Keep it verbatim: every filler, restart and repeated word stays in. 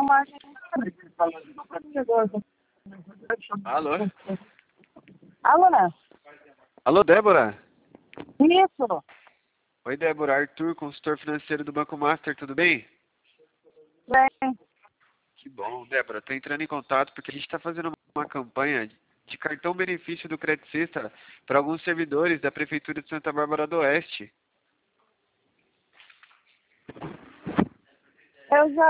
mais. Alô? Alô, né? Alô, Débora? Isso. Oi, Débora. Arthur, consultor financeiro do Banco Master, tudo bem? Bem, Que bom, Débora. Estou entrando em contato porque a gente está fazendo uma campanha de cartão benefício do Credit Sexta para alguns servidores da Prefeitura de Santa Bárbara do Oeste. eu já